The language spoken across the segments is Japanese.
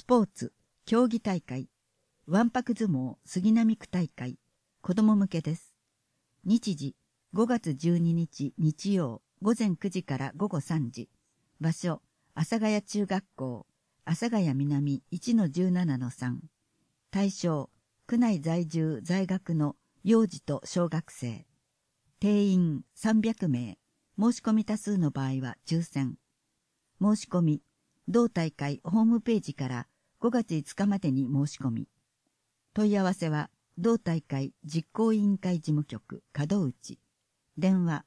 ポーツ、競技大会、わんぱく相撲杉並区大会、子供向けです。日時、5月12日日曜、午前9時から午後3時。場所、阿佐ヶ谷中学校、阿佐ヶ谷南 1-17-3。対象、区内在住在学の幼児と小学生。定員300名。申し込み多数の場合は抽選。申し込み、同大会ホームページから5月5日までに申し込み。問い合わせは、同大会実行委員会事務局門内。電話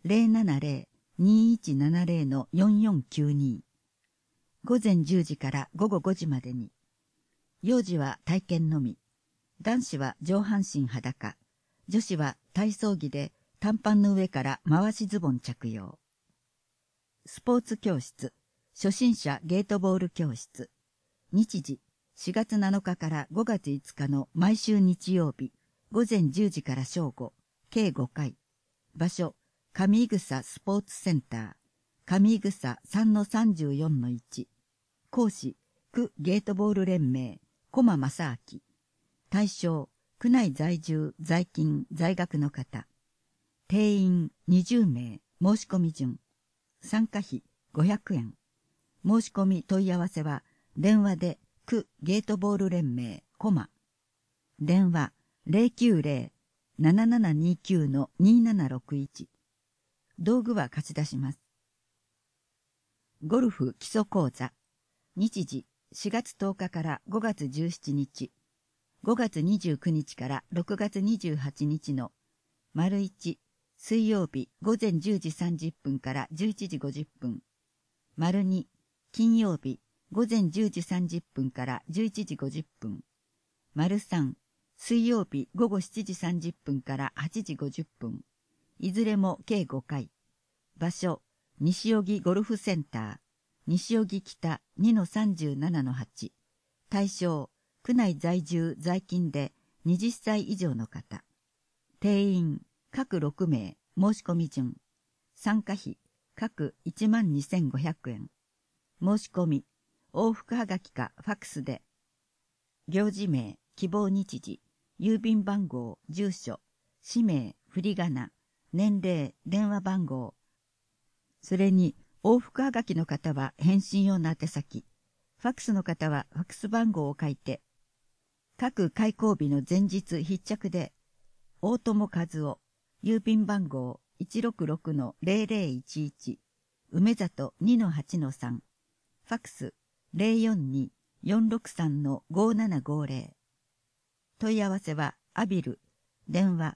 070-2170-4492。午前10時から午後5時までに。幼児は体験のみ。男子は上半身裸。女子は体操着で短パンの上から回しズボン着用。スポーツ教室。初心者ゲートボール教室。日時、4月7日から5月5日の毎週日曜日、午前10時から正午、計5回。場所、上井草スポーツセンター、上井草 3-34-1。講師、区ゲートボール連盟、駒正明。対象、区内在住、在勤、在学の方。定員20名、申し込み順。参加費500円。申し込み問い合わせは、電話で区ゲートボール連盟、電話090-7729-2761。道具は貸し出します。ゴルフ基礎講座。日時、4月10日から5月17日。5月29日から6月28日の、丸1、水曜日午前10時30分から11時50分。丸2、金曜日午前10時30分から11時50分。丸3、水曜日午後7時30分から8時50分。いずれも計5回。場所、西荻ゴルフセンター、西荻北 2-37-8。対象、区内在住在勤で20歳以上の方。定員、各6名、申し込み順。参加費、各12,500円。申し込み、往復はがきかファックスで。行事名、希望日時、郵便番号、住所、氏名、振り仮名、年齢、電話番号。それに、往復はがきの方は返信用の宛先、ファックスの方はファックス番号を書いて、各開講日の前日必着で、大友和夫、郵便番号 166-0011、梅里 2-8-3、ファックス 042-463-5750。問い合わせはアビル、電話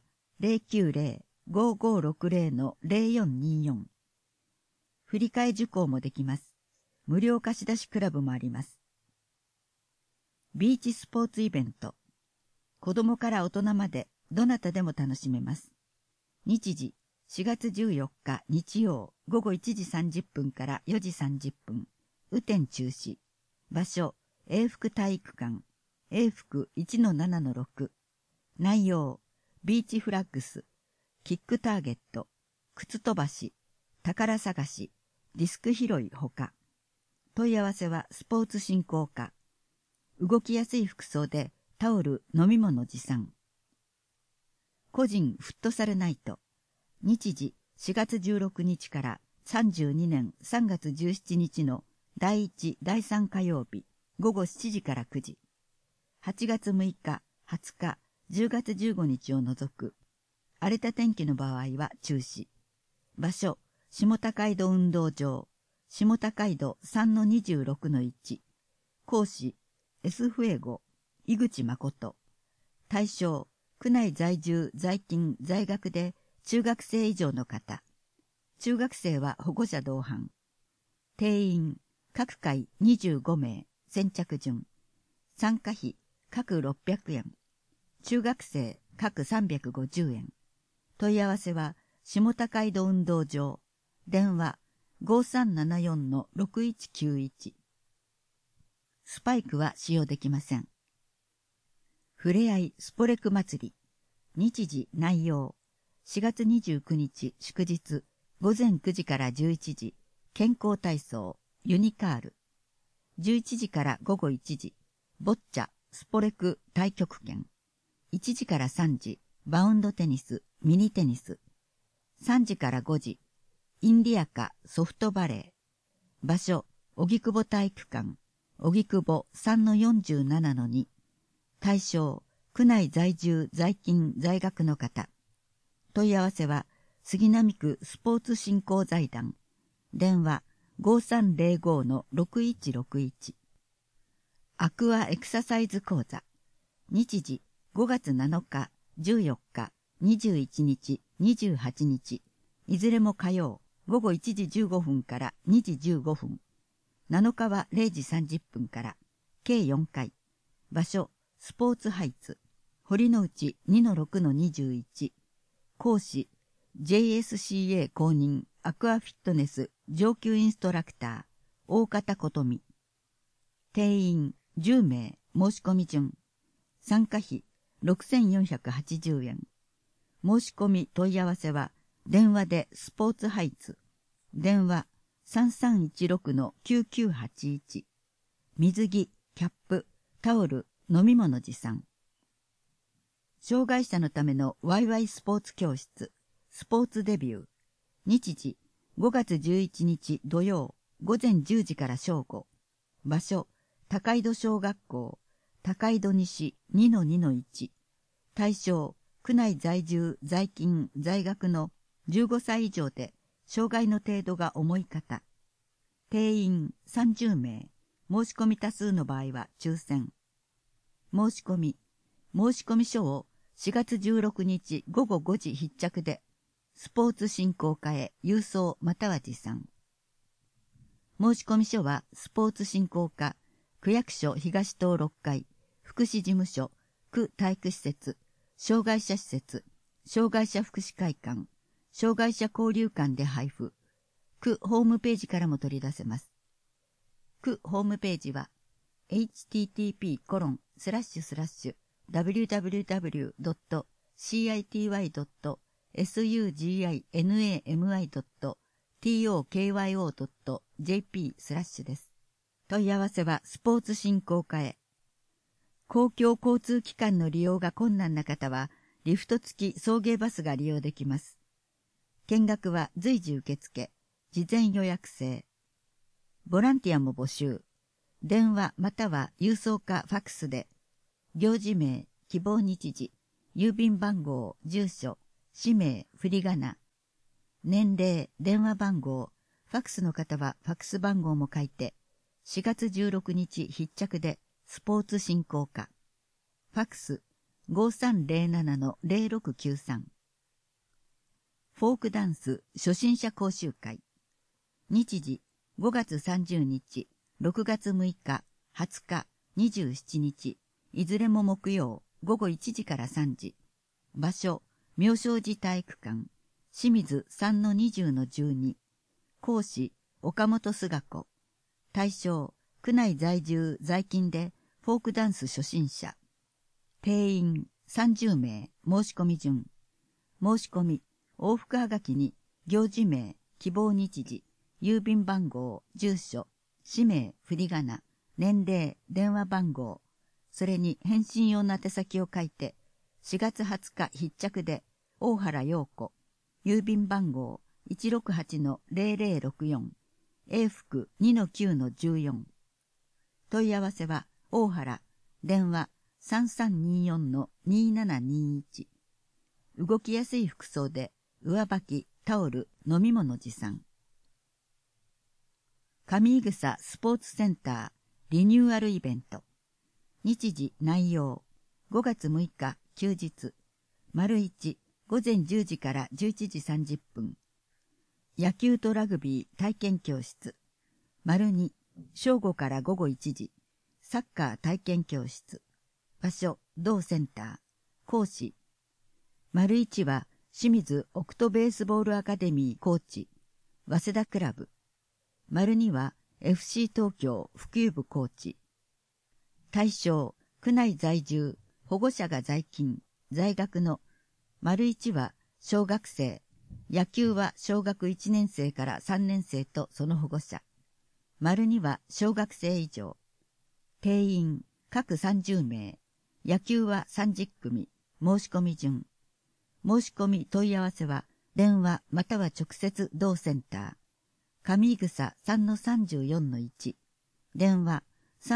090-5560-0424。振り替え受講もできます。無料貸し出しクラブもあります。ビーチスポーツイベント。子供から大人までどなたでも楽しめます。日時、4月14日日曜午後1時30分から4時30分。雨天中止。場所、永福体育館。永福 1-7-6。内容、ビーチフラッグス、キックターゲット、靴飛ばし、宝探し、ディスク拾いほか。問い合わせはスポーツ振興課。動きやすい服装でタオル、飲み物持参。個人フットサルナイト。日時4月16日から32年3月17日の第1、第3火曜日、午後7時から9時。8月6日、20日、10月15日を除く。荒れた天気の場合は中止。場所、下高井戸運動場。下高井戸 3-26-1。講師、S フエゴ、井口誠。対象、区内在住、在勤、在学で中学生以上の方。中学生は保護者同伴。定員、各回25名、先着順。参加費、各600円。中学生、各350円。問い合わせは、下高井戸運動場。電話、5374-6191。スパイクは使用できません。ふれあいスポレク祭り。日時内容。4月29日祝日、午前9時から11時、健康体操、ユニカール。 11時から午後1時、ボッチャ、スポレク太極拳。1時から3時、バウンドテニス、ミニテニス。3時から5時、インディアカ、ソフトバレー。場所、荻窪体育館、荻窪 3-47-2。対象、区内在住、在勤、在学の方。問い合わせは、杉並区スポーツ振興財団。電話、5305-6161。アクアエクササイズ講座。日時、5月7日、14日、21日、28日。いずれも火曜、午後1時15分から2時15分。7日は0時30分から、計4回。場所、スポーツハイツ。堀之内 2-6-21。講師、JSCA 公認アクアフィットネス上級インストラクター、大方琴美。定員10名、申し込み順。参加費6480円。申し込み問い合わせは、電話でスポーツハイツ。電話 3316-9981。水着、キャップ、タオル、飲み物持参。障害者のためのワイワイスポーツ教室、スポーツデビュー。日時、5月11日土曜、午前10時から正午。場所、高井戸小学校、高井戸西 2-2-1。対象、区内在住、在勤、在学の15歳以上で、障害の程度が重い方。定員30名。申し込み多数の場合は抽選。申し込み書を4月16日午後5時必着で、スポーツ振興課へ郵送または持参。申し込み書はスポーツ振興課、区役所東棟6階、福祉事務所、区体育施設、障害者施設、障害者福祉会館、障害者交流館で配布。区ホームページからも取り出せます。区ホームページは http://www.cityy.suginami.tokyo.jp/ です。問い合わせはスポーツ振興課へ。公共交通機関の利用が困難な方は、リフト付き送迎バスが利用できます。見学は随時受付、事前予約制。ボランティアも募集。電話または郵送かファクスで、行事名、希望日時、郵便番号、住所、氏名、振り仮名、年齢、電話番号、ファクスの方はファクス番号も書いて、4月16日必着でスポーツ振興課。ファクス 5307-0693。フォークダンス初心者講習会。日時5月30日、6月6日、20日、27日、いずれも木曜、午後1時から3時。場所、妙正寺体育館、清水 3-20-12。講師、岡本菅子。対象、区内在住、在勤で、フォークダンス初心者。定員30名、申し込み順。申し込み、往復はがきに、行事名、希望日時、郵便番号、住所、氏名、振り仮名、年齢、電話番号、それに返信用の宛先を書いて、4月20日必着で、大原陽子、郵便番号 168-0064、永福 2-9-14。問い合わせは、大原、電話 3324-2721。動きやすい服装で、上履き、タオル、飲み物持参。上井草スポーツセンターリニューアルイベント。日時内容。5月6日休日。丸1、午前10時から11時30分。野球とラグビー体験教室。丸2、正午から午後1時。サッカー体験教室。場所、同センター。講師。丸1は清水オクトベースボールアカデミーコーチ。早稲田クラブ。丸2は FC 東京普及部コーチ。対象、区内在住、保護者が在勤、在学の。丸1は小学生。野球は小学1年生から3年生とその保護者。 丸2は小学生以上。定員、各30名。野球は30組。申し込み順。申し込み問い合わせは、電話または直接同センター。上井草 3-34-1。電話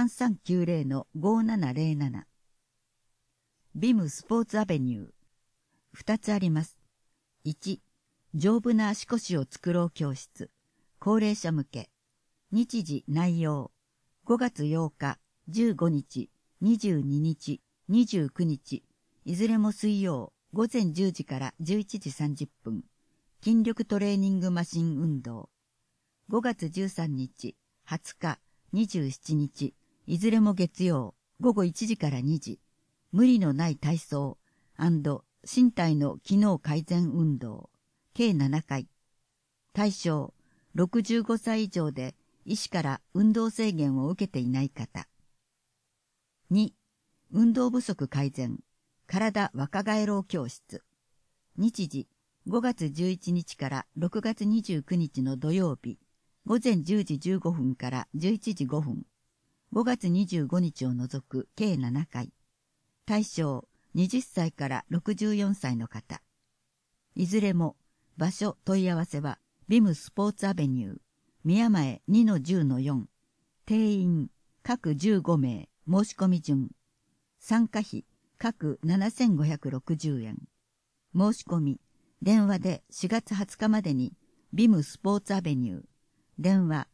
3390-5707。ビムスポーツアベニュー。2つあります。1、丈夫な足腰を作ろう教室。高齢者向け。日時内容。5月8日、15日、22日、29日。いずれも水曜、午前10時から11時30分。筋力トレーニングマシン運動。5月13日、20日、27日。いずれも月曜、午後1時から2時。無理のない体操&身体の機能改善運動。計7回。対象、65歳以上で医師から運動制限を受けていない方。2、運動不足改善。体若返ろう教室。日時、5月11日から6月29日の土曜日。午前10時15分から11時5分。5月25日を除く計7回。対象、20歳から64歳の方。いずれも、場所問い合わせは、ビムスポーツアベニュー、宮前 2-10-4。定員、各15名、申し込み順。参加費、各7560円。申し込み、電話で4月20日までに、ビムスポーツアベニュー、電話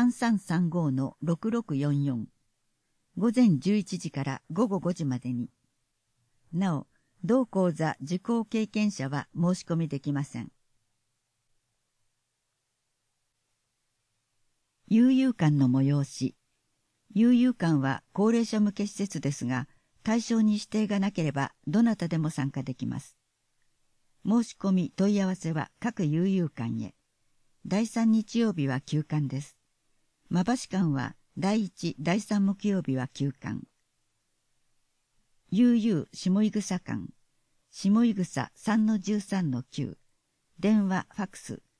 3335-6644。午前11時から午後5時までに。なお、同講座受講経験者は申し込みできません。悠々館の催し。悠々館は高齢者向け施設ですが、対象に指定がなければどなたでも参加できます。申し込み問い合わせは各悠々館へ。第3日曜日は休館です。馬橋館は第1、第3木曜日は休館。悠々下井草館。下井草 3-13-9。電話ファックス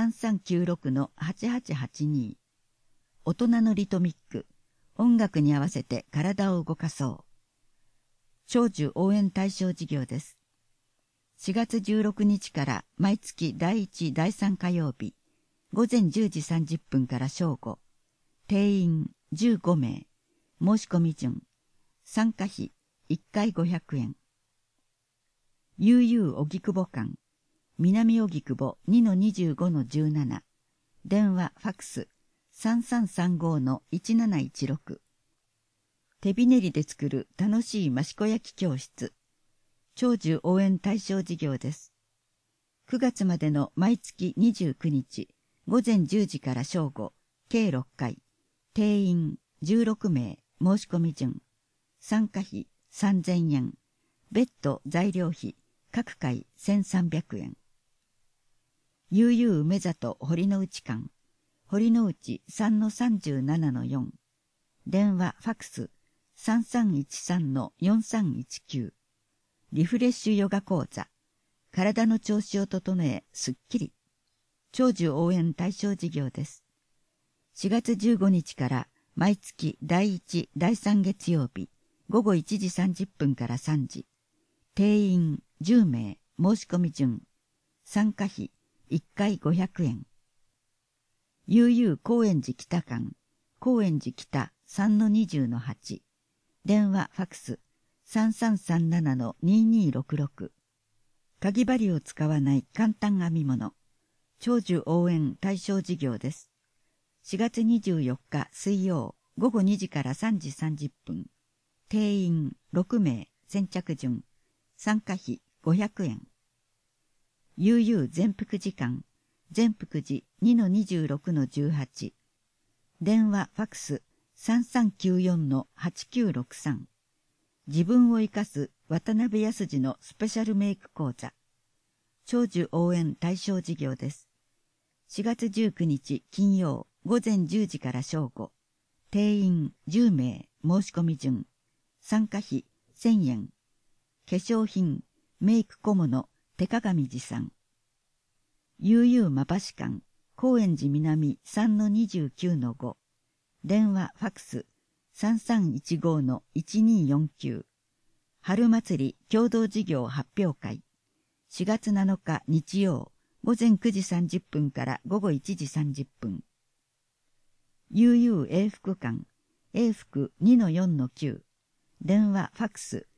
3396-8882。大人のリトミック。音楽に合わせて体を動かそう。長寿応援対象事業です。4月16日から毎月第1、第3火曜日。午前10時30分から正午。定員15名。申し込み順。参加費1回500円。悠々荻窪館。南荻窪 2-25-17。電話ファックス 3335-1716。手びねりで作る楽しい益子焼教室。長寿応援対象事業です。9月までの毎月29日、午前10時から正午、計6回。定員16名。申し込み順。参加費3000円。別途材料費、各回1300円。悠々梅里堀之内館。堀之内 3-37-4。電話ファックス 3313-4319。リフレッシュヨガ講座。体の調子を整え、すっきり。長寿応援対象事業です。4月15日から毎月第1、第3月曜日、午後1時30分から3時。定員10名。申し込み順。参加費1回500円。悠々高円寺北館。高円寺北 3-20-8。電話ファックス 3337-2266。かぎ針を使わない簡単編み物。長寿応援対象事業です。4月24日水曜午後2時から3時30分。定員6名。先着順。参加費500円。悠々全福寺館。全福寺 2-26-18。電話ファックス 3394-8963。自分を生かす渡辺康二のスペシャルメイク講座。長寿応援対象事業です。4月19日金曜午前10時から正午。定員10名。申し込み順。参加費1000円。化粧品、メイク小物、手鏡持参。悠々馬橋館。高円寺南 3-29-5。 電話ファックス 3315-1249 春祭り共同事業発表会4月7日日曜午前9時30分から午後1時30分。悠々永福館永福 2-4-9 電話ファックス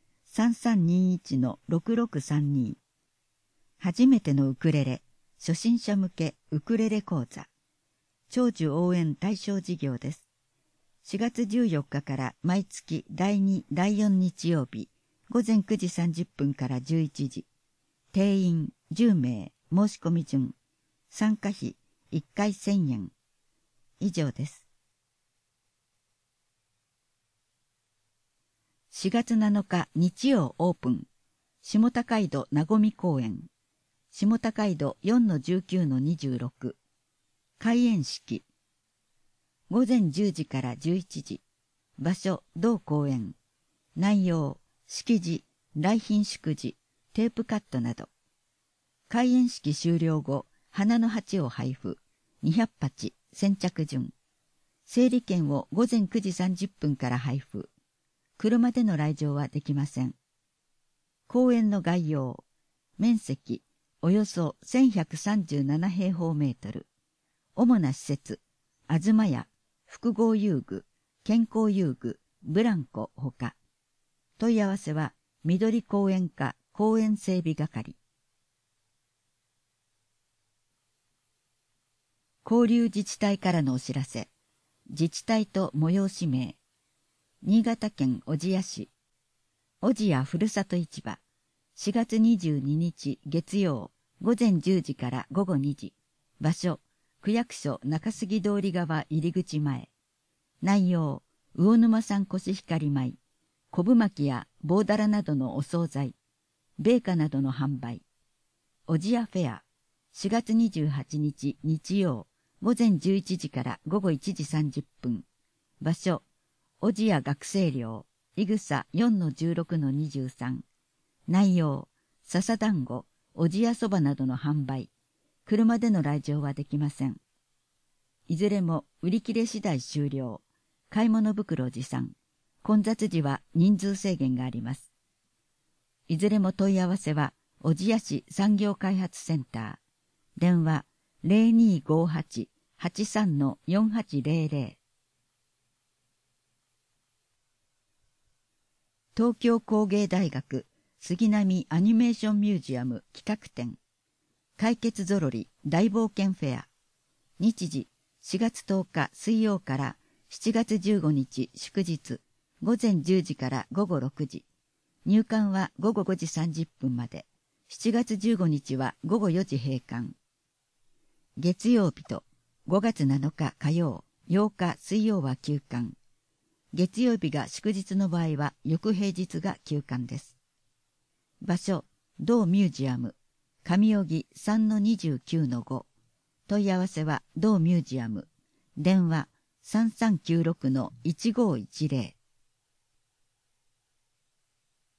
3321-6632 初めてのウクレレ初心者向けウクレレ講座長寿応援対象事業です。4月14日から毎月第2、第4日曜日午前9時30分から11時。定員10名申し込み順。参加費1回1000円。以上です。4月7日日曜オープン。下高井戸なごみ公園。下高井戸 4-19-26。開園式。午前10時から11時。場所、同公園。内容、式辞、来賓祝辞、テープカットなど。開園式終了後、花の鉢を配布。200鉢、先着順。整理券を午前9時30分から配布。車での来場はできません。公園の概要。面積、およそ1137平方メートル。主な施設、あずまや、複合遊具、健康遊具、ブランコほか。問い合わせは、緑公園課公園整備係。交流自治体からのお知らせ。自治体と催し名。新潟県小千谷市。小千谷ふるさと市場。4月22日月曜、午前10時から午後2時。場所、区役所中杉通り側入り口前。内容、魚沼産コシヒカリ米、昆布巻きや棒だらなどのお惣菜、米菓などの販売。小千谷フェア、4月28日日曜、午前11時から午後1時30分。場所、小千谷学生寮、いぐさ 4-16-23。内容、笹団子、小千谷そばなどの販売。車での来場はできません。いずれも売り切れ次第終了。買い物袋持参。混雑時は人数制限があります。いずれも問い合わせは、小千谷市産業開発センター。電話 0258-83-4800。東京工芸大学杉並アニメーションミュージアム企画展。解決ぞろり大冒険フェア。日時4月10日水曜から7月15日祝日午前10時から午後6時。入館は午後5時30分まで。7月15日は午後4時閉館。月曜日と5月7日火曜、8日水曜は休館。月曜日が祝日の場合は翌平日が休館です。場所、同ミュージアム。上荻 3-29-5。問い合わせは同ミュージアム。電話 3396-1510。